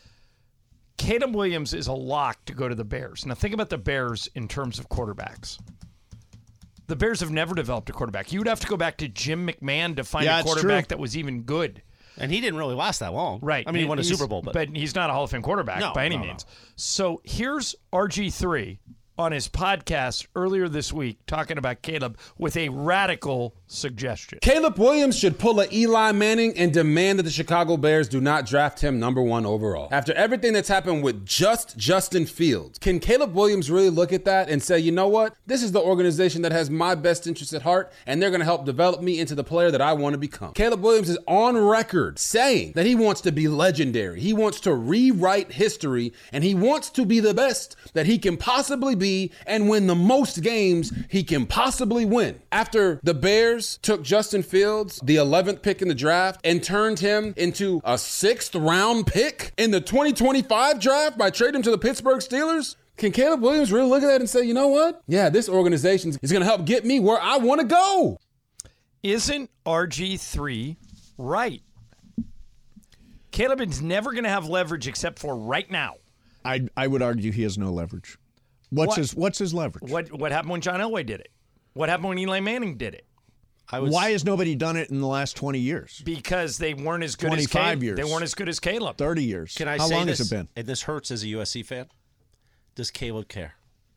Caleb Williams is a lock to go to the Bears. Now think about the Bears in terms of quarterbacks. The Bears have never developed a quarterback. You would have to go back to Jim McMahon to find Yeah, a it's quarterback true. that was even good. And he didn't really last that long. Right. I mean, he won a He's- Super Bowl, but, but he's not a Hall of Fame quarterback No, by any no, no. means. So here's R G three on his podcast earlier this week talking about Caleb with a radical suggestion. Caleb Williams should pull a Eli Manning and demand that the Chicago Bears do not draft him number one overall. After everything that's happened with just Justin Fields, can Caleb Williams really look at that and say, you know what? This is the organization that has my best interests at heart, and they're going to help develop me into the player that I want to become. Caleb Williams is on record saying that he wants to be legendary. He wants to rewrite history, and he wants to be the best that he can possibly be and win the most games he can possibly win. After the Bears took Justin Fields, the eleventh pick in the draft, and turned him into a sixth round pick in the twenty twenty-five draft by trading him to the Pittsburgh Steelers, can Caleb Williams really look at that and say, you know what? Yeah, this organization is going to help get me where I want to go. Isn't R G three right? Caleb is never going to have leverage except for right now. I I would argue he has no leverage. What's What? his What's his leverage? What what happened when John Elway did it? What happened when Eli Manning did it? I was, Why has nobody done it in the last twenty years? Because they weren't as good as twenty-five Caleb. years. They weren't as good as Caleb. thirty years. Can I How say long this? has it been? And this hurts as a U S C fan. Does Caleb care?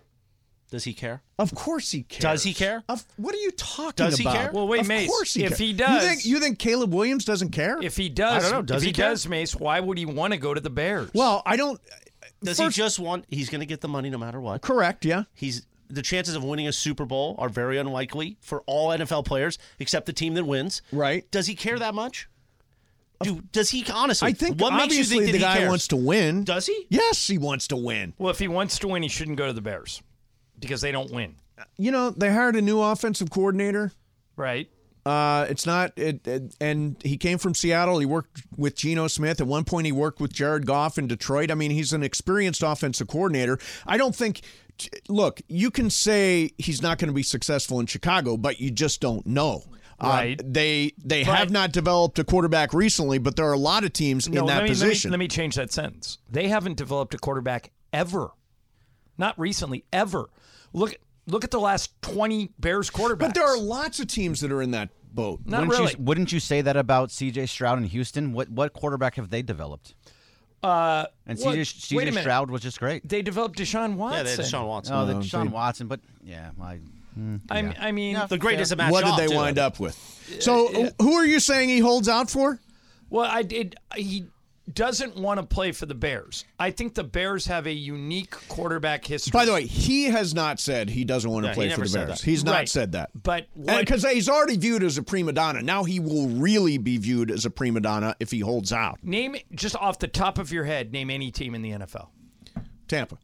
Does he care? Of course he cares. Does he care? Of, what are you talking Does he about? care? Well, wait, of Mace, course he if cares. he does- you think you think Caleb Williams doesn't care? If he does, I don't know. Does if he he, care? does, Mace, why would he want to go to the Bears? well, I don't. Does first- he just want? He's going to get the money no matter what. Correct. Yeah. He's the chances of winning a Super Bowl are very unlikely for all N F L players except the team that wins. Right. Does he care that much? Do, does he honestly? I think what makes you obviously think that the he guy cares? wants to win. Does he? Yes, he wants to win. Well, if he wants to win, he shouldn't go to the Bears because they don't win. You know, they hired a new offensive coordinator. Right. Uh, it's not, it, it, and he came from Seattle. He worked with Geno Smith. At one point, he worked with Jared Goff in Detroit. I mean, he's an experienced offensive coordinator. I don't think, look, you can say he's not going to be successful in Chicago, but you just don't know. Right. Uh, they they But- have not developed a quarterback recently, but there are a lot of teams No, in that let me, let me- position. Let me change that sentence. They haven't developed a quarterback ever. Not recently, ever. Look, look at the last twenty Bears quarterbacks. But there are lots of teams that are in that boat. Not wouldn't really. You, wouldn't you say that about C J Stroud in Houston? What what quarterback have they developed? Uh, And what- C J, wait a C J minute. Stroud was just great. They developed Deshaun Watson. Yeah, they had Deshaun Watson. Oh, the Uh, Deshaun they- Watson, but yeah, I, mm, I, yeah. I mean, The greatest of match What did off, they too. wind up with? So, who are you saying he holds out for? Well, I did. He doesn't want to play for the Bears. I think the Bears have a unique quarterback history. By the way, he has not said he doesn't want to Yeah, he play for never the said Bears. that. He's not Right. said that. but what, Because he's already viewed as a prima donna. Now he will really be viewed as a prima donna if he holds out. name just off the top of your head, name any team in the N F L. Tampa.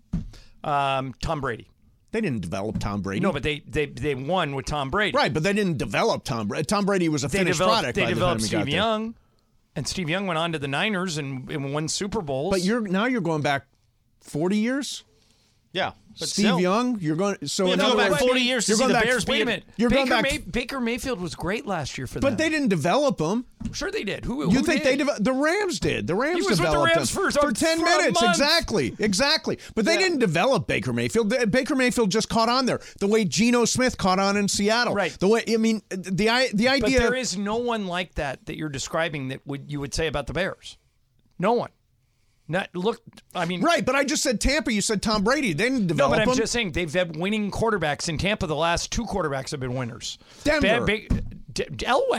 Um, Tom Brady. They didn't develop Tom Brady. No, but they they they won with Tom Brady. Right, but they didn't develop Tom Brady. Tom Brady was a They finished developed, product they by the time developed he Steve got there. Young, and Steve Young went on to the Niners and, and won Super Bowls. But you're now you're going back forty years. Yeah, but Steve still. Young, you're going. So Yeah, in if you other go back words, forty years to you're see going the back- Bears wait a beat minute. You're Baker, going back- May, Baker Mayfield was great last year for them. But they didn't develop him. Sure they did. Who, You who think did? they developed? The Rams did. The Rams He was with the developed Rams him for- for ten for a minutes. month. Exactly, exactly. But they Yeah. didn't develop Baker Mayfield. The- Baker Mayfield just caught on there the way Geno Smith caught on in Seattle. Right. The way I mean the i- the But idea. there is no one like that that you're describing that would you would say about the Bears. No one. Not look. I mean, Right, but I just said Tampa. You said Tom Brady. They didn't No, develop but I'm him. just saying they've had winning quarterbacks in Tampa. The last two quarterbacks have been winners. Denver. Ba- Ba- D- Elway.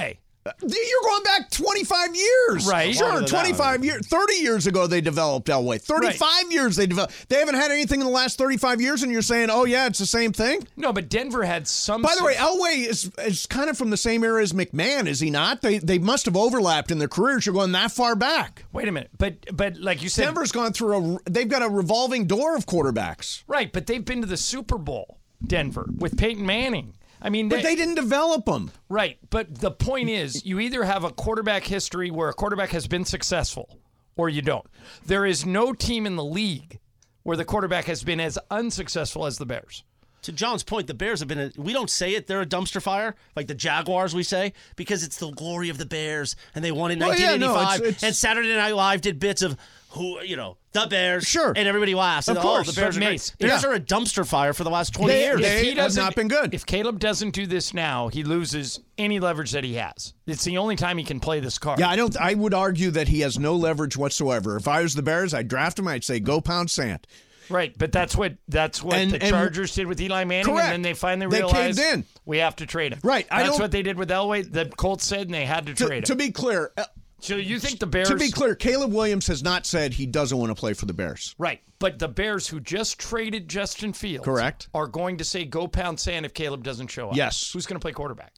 You're going back twenty-five years. Right. Sure, Longer than twenty-five that. years. thirty years ago they developed Elway. thirty-five years they developed. They haven't had anything in the last thirty-five years, and you're saying, oh, yeah, it's the same thing? No, but Denver had some. By the way, Elway is, is kind of from the same era as McMahon, is he not? They they must have overlapped in their careers. You're going that far back. Wait a minute. But, but like you said. Denver's gone through a. They've got a revolving door of quarterbacks. Right, but they've been to the Super Bowl, Denver, with Peyton Manning. I mean, But they didn't develop them. Right, but the point is, you either have a quarterback history where a quarterback has been successful, or you don't. There is no team in the league where the quarterback has been as unsuccessful as the Bears. To John's point, the Bears have been, a, we don't say it, they're a dumpster fire, like the Jaguars we say, because it's the glory of the Bears, and they won in Well, yeah, nineteen eighty-five, no, it's- it's- and Saturday Night Live did bits of, who you know, the Bears, Sure. and everybody laughs. Of and, course. Oh, the Bears But are great. Mace, Bears yeah. are a dumpster fire for the last twenty They- years. they- If he have doesn't- not been good. If Caleb doesn't do this now, he loses any leverage that he has. It's the only time he can play this card. Yeah, I don't. I would argue that he has no leverage whatsoever. If I was the Bears, I'd draft him. I'd say go pound sand. Right, but that's what that's what And- the and- Chargers did with Eli Manning, Correct. and then they finally They realized caved in. we have to trade him. Right, I That's don't- what they did with Elway. The Colts said, and they had to, To, trade to him. be clear, uh, So you think the Bears? to be clear, Caleb Williams has not said he doesn't want to play for the Bears. Right, but the Bears who just traded Justin Fields, Correct. are going to say go pound sand if Caleb doesn't show up. Yes. Who's going to play quarterback?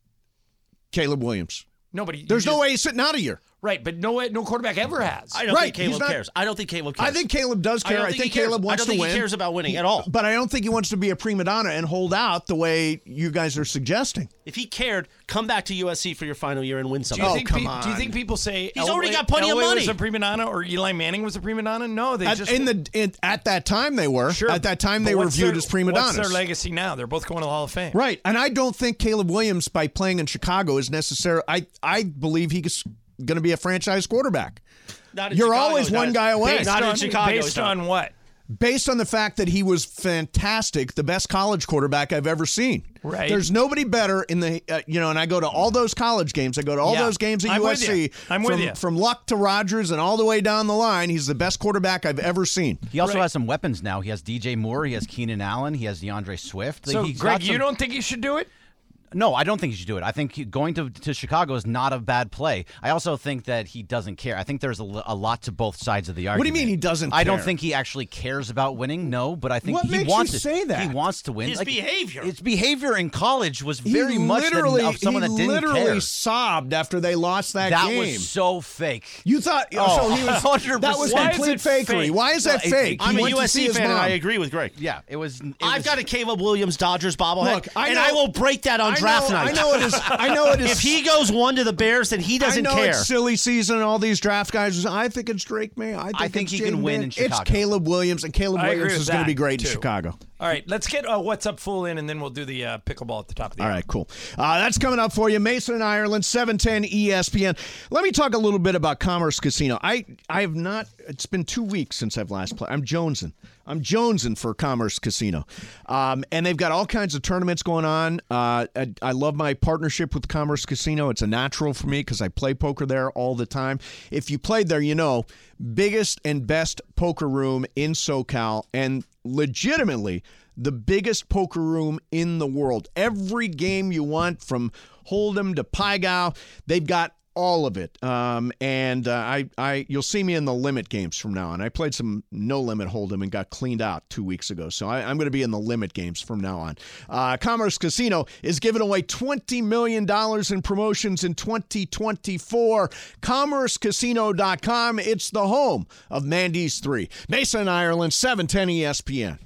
Caleb Williams. Nobody. There's you no just- way he's sitting out a year. Right, but no no quarterback ever has. I don't Right, think Caleb he's not- cares. I don't think Caleb cares. I think Caleb does care. I, don't I think, think he cares. Caleb wants I don't to think win. he cares about winning at all. But I don't think he wants to be a prima donna and hold out the way you guys are suggesting. If he cared, come back to U S C for your final year and win Do something. you, Oh, think come pe- on. do you think people say He's already got plenty of Elway money. was a prima donna or Eli Manning was a prima donna? No, they At, just in the in, at that time they were. Sure. At that time But they were what's viewed their- as prima What's donnas. their legacy now? They're both going to the Hall of Fame. Right, and I don't think Caleb Williams, by playing in Chicago, is necessary. I I believe he's going to be a franchise quarterback. Not in You're Chicago, always one not- guy away. Based Not in on, Chicago, Based it's not. on what? Based on the fact that he was fantastic, the best college quarterback I've ever seen. Right. There's nobody better in the, uh, you know, and I go to all those college games. I go to all Yeah. those games at I'm U with S you. C. I'm from, with you. From Luck to Rodgers and all the way down the line, he's the best quarterback I've ever seen. He also Right. has some weapons now. He has D J Moore. He has Keenan Allen. He has DeAndre Swift. So, He's Greg, got some- you don't think he should do it? No, I don't think he should do it. I think he, going to, to Chicago is not a bad play. I also think that he doesn't care. I think there's a, l- a lot to both sides of the argument. What do you mean he doesn't I don't care? think he actually cares about winning. No, but I think What he makes you wants to say that? He wants to win. His behavior. His behavior in college was He very much than- literally, of someone he that didn't literally care. sobbed after they lost that, That game. was so fake. You thought Oh, so he was, one hundred that was percent. Why is complete it fakery. fake? Why is that Well, it- fake? I'm He a went U to S see C his fan, and mom. I agree with Greg. Yeah, it was. It I've was, got a Caleb Williams Dodgers bobblehead, Look, I and know- I will break that on I draft know, night. I know it is. I know it is. If he goes one to the Bears, then he doesn't I know care. it's silly season and all these draft guys. I think it's Drake May. I think, I think it's he can Jaden win Daniels. in Chicago. It's Caleb Williams, and Caleb I agree Williams with is going to that, be great too. in Chicago. All right, let's get uh, What's Up Fool in, and then we'll do the uh, pickleball at the top of the All hour. right, cool. Uh, that's coming up for you. Mason and Ireland, seven ten E S P N. Let me talk a little bit about Commerce Casino. I I have not. It's been two weeks since I've last played. I'm jonesing. I'm jonesing for Commerce Casino, um, and they've got all kinds of tournaments going on. Uh, I, I love my partnership with Commerce Casino. It's a natural for me because I play poker there all the time. If you played there, you know, biggest and best poker room in SoCal, and legitimately the biggest poker room in the world. Every game you want, from Hold'em to Pai Gow, they've got all of it. Um, and uh, I, I, you'll see me in the limit games from now on. I played some no limit Hold'em and got cleaned out two weeks ago, so I, I'm going to be in the limit games from now on. Uh, Commerce Casino is giving away twenty million dollars in promotions in twenty twenty-four. commerce casino dot com. It's the home of Mandy's Three. Mason, Ireland, seven ten E S P N.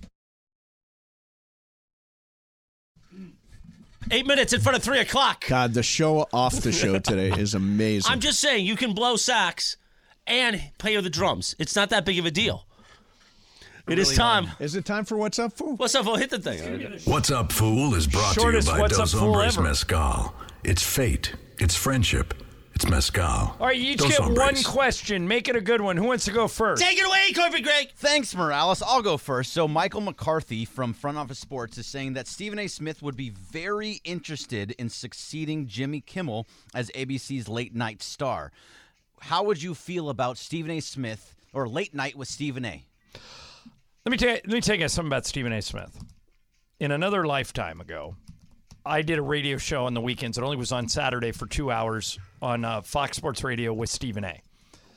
Eight minutes in front of three o'clock. God, the show off the show today is amazing. I'm just saying, you can blow sax and play the drums. It's not that big of a deal. It is time. Is it time for What's Up, Fool? What's up, fool? Hit the thing. What's Up, Fool is brought Shortest to you by What's Up, Dos Fool Hombres ever. Mezcal. It's fate. It's friendship. It's mezcal. All right, you each Dos get one Hombres. question. Make it a good one. Who wants to go first? Take it away, Corporate Greg. Thanks, Morales. I'll go first. So Michael McCarthy from Front Office Sports is saying that Stephen A. Smith would be very interested in succeeding Jimmy Kimmel as A B C's late night star. How would you feel about Stephen A. Smith or late night with Stephen A.? Let me tell you, let me tell you something about Stephen A. Smith. In another lifetime ago, I did a radio show on the weekends. It only was on Saturday for two hours on uh, Fox Sports Radio with Stephen A.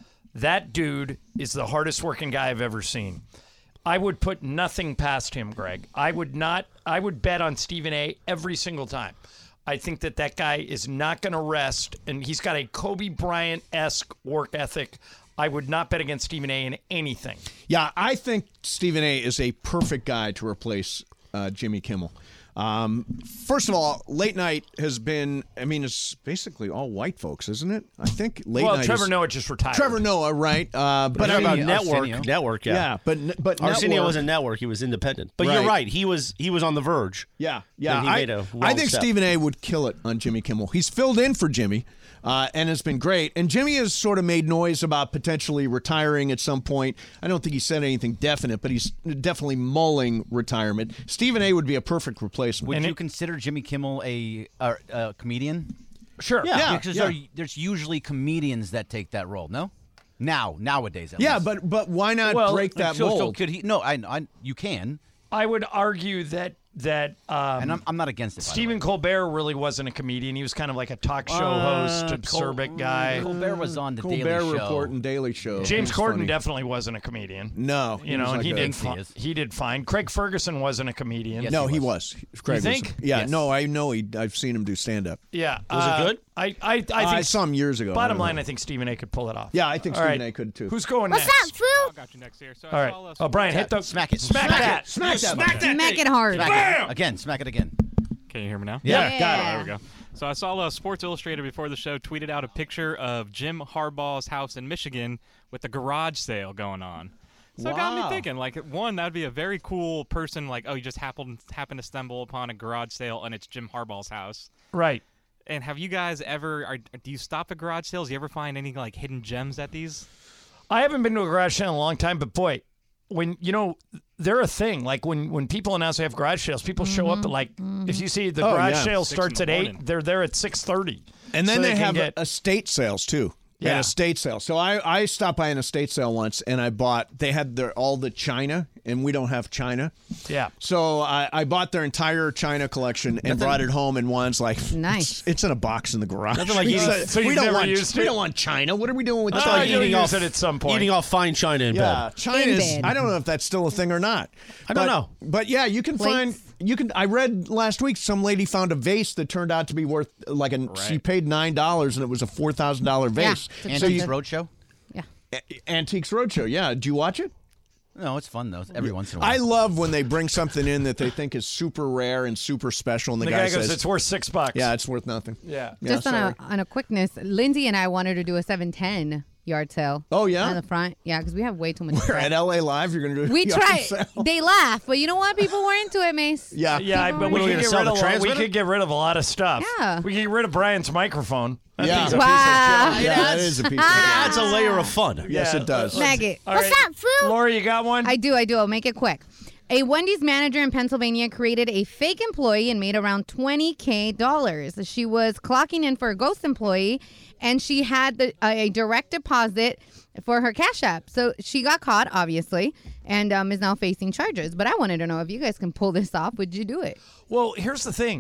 That dude is the hardest working guy I've ever seen. I would put nothing past him, Greg. I would not. I would bet on Stephen A. every single time. I think that that guy is not going to rest, and he's got a Kobe Bryant-esque work ethic. I would not bet against Stephen A. in anything. Yeah, I think Stephen A. is a perfect guy to replace uh, Jimmy Kimmel. Um, first of all, late night has been, I mean, it's basically all white folks, isn't it? I think late well, night Trevor is, Noah just retired. Trevor Noah, right? Uh, but I about mean, network, Arsenio. network, yeah. Yeah, but but Arsenio network, wasn't network; he was independent. But Right. you're right; he was he was on the verge. Yeah, yeah. And he I, made a I wrong think step. Stephen A. would kill it on Jimmy Kimmel. He's filled in for Jimmy, uh, and has been great. And Jimmy has sort of made noise about potentially retiring at some point. I don't think he said anything definite, but he's definitely mulling retirement. Stephen A. would be a perfect replacement. Would you consider Jimmy Kimmel a, a, a comedian? Sure. Yeah, Because yeah. there- there's usually comedians that take that role. No. Now, nowadays. At Yeah, least. but but why not Well, break that so, so mold? could he? No, I, I. You can. I would argue that that um, And I'm, I'm not against it. by the way. Stephen Colbert really wasn't a comedian. He was kind of like a talk show Uh, host, Col- acerbic guy. Colbert was on the Colbert Daily Show. Report and Daily Show. James He's Corden funny. definitely wasn't a comedian. No, You know, was and like he a- did Thinks he fi- is. he did fine. Craig Ferguson wasn't a comedian. Yes, no, he he was. was. Craig was- think? yeah, Yes. no, I know. He. I've seen him do stand up. Yeah. Was it uh, good? I I I, I think I saw him years ago. I Bottom don't line, know. I think Stephen A. could pull it off. Yeah, I think All Stephen right. A. could too. Who's going What's next? up, fool? Got you next here. So All I right. saw, uh, Oh, Brian, hit the Smack it. Smack Smack that. it. Smack that. Smack that. Smack it hard. Smack Bam! it. Again. Smack it again. Can you hear me now? Yeah, Yeah. got it. There we go. So I saw uh, Sports Illustrated before the show tweeted out a picture of Jim Harbaugh's house in Michigan with a garage sale going on. So it got me Wow. thinking, like, one, that would be a very cool person, like, oh, you just happened happened to stumble upon a garage sale and it's Jim Harbaugh's house. Right. And have you guys ever, are, do you stop at garage sales? You ever find any, like, hidden gems at these? I haven't been to a garage sale in a long time, but boy, when you know they're a thing. Like when when people announce they have garage sales, people show up at like if you see the Oh, garage yeah. sale Six starts in at the eight, morning. they're there at six thirty. And then So they, they can have get- estate sales too. Yeah. An estate sale. So I, I stopped by an estate sale once and I bought, they had their all the china and we don't have china. Yeah. So I, I bought their entire china collection and brought it home and Juan's like, Nice. It's, it's in a box in the garage. Nothing like He eating- said, So we you've don't never want used we it? don't want china. What are we doing with That's china? like eating use off it at some point. Eating off fine china in Yeah, bed. China In is. bed. I don't know if that's still a thing or not. I don't But- know. But yeah, you can find. Plates. You can. I read last week some lady found a vase that turned out to be worth like a. She paid nine dollars and it was a four thousand dollar Yeah, vase. it's So Antiques you, Roadshow? Yeah. A- Antiques Roadshow. Yeah. Do you watch it? No, it's fun though. Every once in a while. I love when they bring something in that they think is super rare and super special, and the, The guy, guy goes, says, "It's worth six bucks." "Yeah, it's worth nothing." Yeah. Yeah, Just on sorry. a on a quickness, Lindsay and I wanted to do a seven ten yard sale. Oh, yeah? On the front, yeah, because we have way too much. We're stuff. at L A Live. You're gonna do. a We yard tried. sale. They laugh, but you know what? People were into it, Mace. Yeah. Yeah, but What we are we could gonna get sell, rid the of a lot, we transmitter? could get rid of a lot of stuff. Yeah. We could get rid of Brian's microphone. That Yeah. thing's a Wow. piece of Yeah, shit. that is a piece. It of adds a layer of fun. Yes, Yeah. it does. Maggot. All What's right. up, fool? Lori, you got one? I do, I do. I'll make it quick. A Wendy's manager in Pennsylvania created a fake employee and made around twenty K dollars. She was clocking in for a ghost employee, and she had the, a direct deposit for her Cash App. So she got caught, obviously, and um, is now facing charges. But I wanted to know if you guys can pull this off. Would you do it? Well, here's the thing.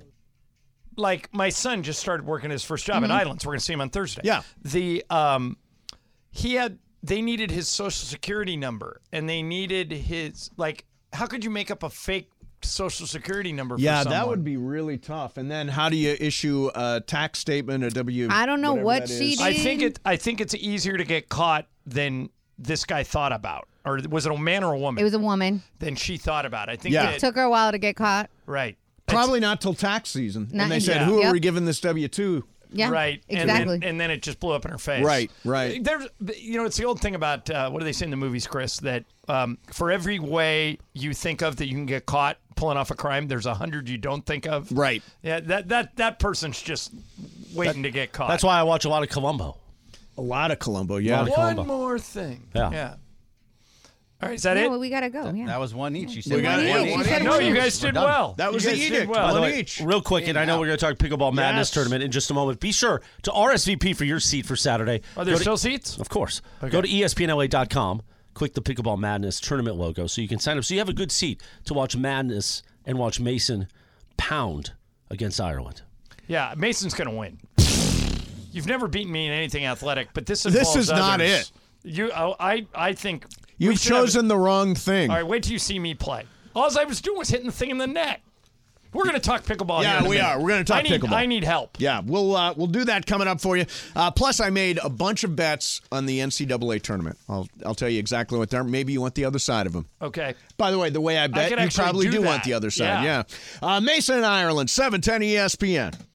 Like, my son just started working his first job Mm-hmm. at Islands. We're going to see him on Thursday. Yeah. The um, he had they needed his social security number, and they needed his like. How could you make up a fake social security number? Yeah, for someone? that would be really tough. And then how do you issue a tax statement, a W? I don't know whatever what that she is? did. I think it. I think it's easier to get caught than this guy thought about. Or was it a man or a woman? It was a woman. Than she thought about. I think. Yeah. that- Took her a while to get caught. right. Probably not till tax season. Not- and they said, Yeah. "Who Yep. are we giving this W two?" Yeah, Right. exactly. And then, and then it just blew up in her face. Right, right. There's, you know, it's the old thing about uh, what do they say in the movies, Chris? That um, for every way you think of that you can get caught pulling off a crime, there's a hundred you don't think of. Right. Yeah. That that that person's just waiting to get caught. That's why I watch a lot of Columbo. A lot of Columbo. Yeah. Lot of One Columbo. more thing. Yeah. Yeah. All right. Is that yeah, it? well, we gotta go. Yeah. That was one each. You said We got one it. each. Yeah, She one said each. no, one you each. guys We're did done. well. That was You the guys did edict. well. By the One way, each. real quick, and I know we're going to talk Pickleball Madness Yes. tournament in just a moment. Be sure to R S V P for your seat for Saturday. Are there Go to- still seats? Of course. Go to E S P N L A dot com, click the Pickleball Madness tournament logo so you can sign up. So you have a good seat to watch Madness and watch Mason pound against Ireland. Yeah, Mason's going to win. You've never beaten me in anything athletic, but this This involves is not others. it. You, oh, I, I think we You've should have- chosen the wrong thing. All right, wait till you see me play. All I was doing was hitting the thing in the net. We're going to talk pickleball. Yeah, here in a we minute. are. We're going to talk I need, pickleball. I need help. Yeah, we'll uh, we'll do that coming up for you. Uh, plus, I made a bunch of bets on the N C double A tournament. I'll I'll tell you exactly what they're. Maybe you want the other side of them. Okay. By the way, the way I bet, could you actually probably do do that. want the other side. Yeah. Yeah. Uh, Mason and Ireland, seven ten E S P N.